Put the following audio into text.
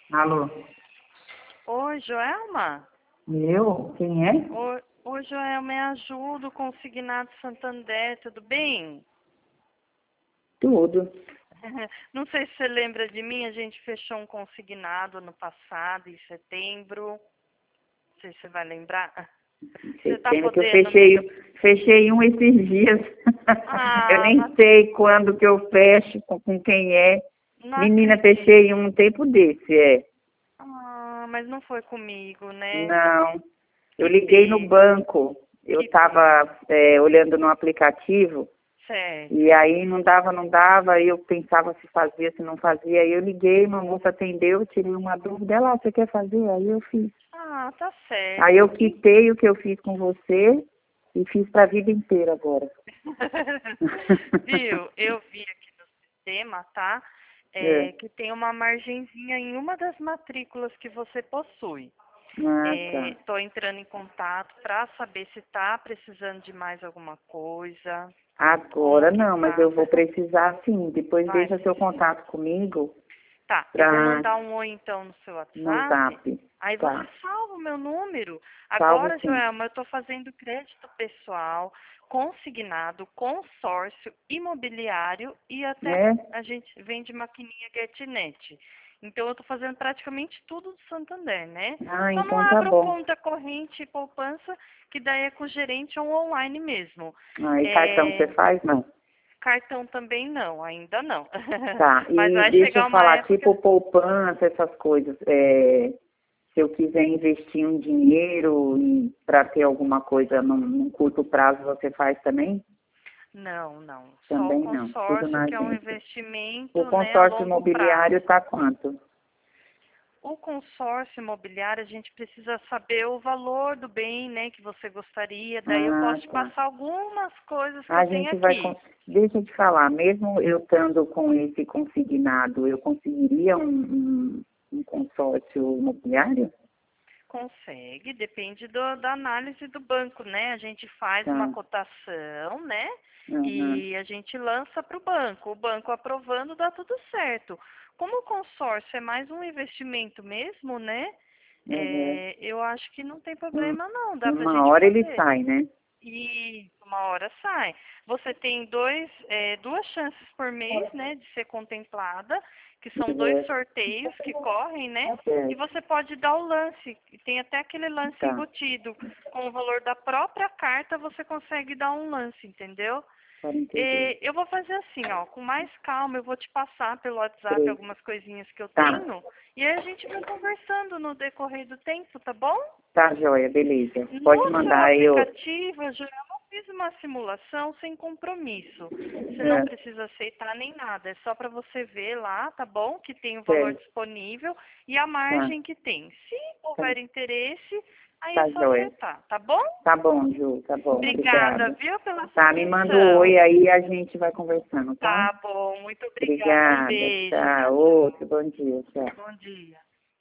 Alô? Oi, Joelma? Eu? Quem é? Oi, Joelma, me ajuda o Consignado Santander, tudo bem? Tudo. Não sei se você lembra de mim, a gente fechou um consignado no passado, em setembro. Não sei se você vai lembrar. Você tá Setembro que eu podendo me... fechei um esses dias. Eu Ah, nem sei quando que eu fecho, com quem é. não Menina, acredito. fechei um tempo desse, é. Ah, mas não foi comigo, né? Não, eu Que liguei no pena, banco. Eu que pena. estava olhando no aplicativo e Certo. aí não dava, aí eu pensava se fazia, se não fazia. Aí eu liguei, uma moça atendeu, tirei uma dúvida. Ela, você quer fazer? Aí eu fiz. Ah, tá Aí eu certo. quitei o que eu fiz com você e fiz para a vida inteira agora. Viu? Eu vi aqui no sistema, tá? É. Que tem uma margenzinha em uma das matrículas que você possui. Ah, tá. Estou entrando em contato para saber se está precisando de mais alguma coisa, como Agora que não, mas tá. eu vou precisar sim. Depois Vai deixa seu precisar. contato comigo Tá, eu vou pra, mandar um oi então no seu no WhatsApp. Zap. Aí você Tá. salva o meu número. Salvo Agora, sim. Joelma, eu estou fazendo crédito pessoal, consignado, consórcio, imobiliário e até É? a gente vende maquininha GetNet. Então eu estou fazendo praticamente tudo do Santander, né? Ah, Só não então tá abro bom. conta corrente e poupança, que daí é com o gerente ou online mesmo. Aí cartão você É, faz? Não. cartão também não, ainda não. Tá. Mas E vai deixa eu chegar uma falar, época. tipo poupança, essas coisas. Se eu quiser investir um dinheiro para ter alguma coisa num curto prazo, você faz também? Não, não. Só o Também não. Tudo consórcio, na que é um agência. O investimento, né, a consórcio longo imobiliário prazo. tá quanto? O consórcio imobiliário, a gente precisa saber o valor do bem, né, que você gostaria. Daí eu Ah, posso te tá. passar algumas coisas que eu A tenho gente vai. aqui. Deixa eu te falar, mesmo eu estando com esse consignado, eu conseguiria um consórcio imobiliário? Consegue, depende da análise do banco, né? A gente faz uma Tá. cotação, né? Uhum. E a gente lança para o banco. O banco aprovando, dá tudo certo. Como o consórcio é mais um investimento mesmo, né? Uhum. Eu acho que não tem Um- problema não, dá pra uma gente hora ele fazer. sai, né? E uma hora sai. Você tem duas chances por mês, né, de ser contemplada, que são dois Uhum. sorteios que correm, né? E Certo. você pode dar o lance. E tem até aquele lance Tá. embutido. Com o valor da própria carta, você consegue dar um lance, entendeu? 42. Eu vou fazer assim, ó, com mais calma, eu vou te passar pelo WhatsApp 3. algumas coisinhas que eu Tá. tenho. E aí a gente vai conversando no decorrer do tempo, tá bom? Tá, joia, beleza. Pode No seu mandar aí eu. aplicativo, eu já fiz uma simulação sem compromisso. Você não É, precisa aceitar nem nada. É só para você ver lá, tá bom? Que tem o valor certo. disponível e a Tá. margem que tem. Se Tá. houver interesse, aí é Tá, só joia. acertar, tá bom? Tá bom, Ju, tá bom, Obrigada, obrigada. viu, pela sua Tá, me manda o oi atenção. aí e a gente vai conversando, tá? Tá bom, muito obrigada. Um Obrigada, beijo. tchau. Tchau, Outro, tchau. bom dia, tchau. Bom dia.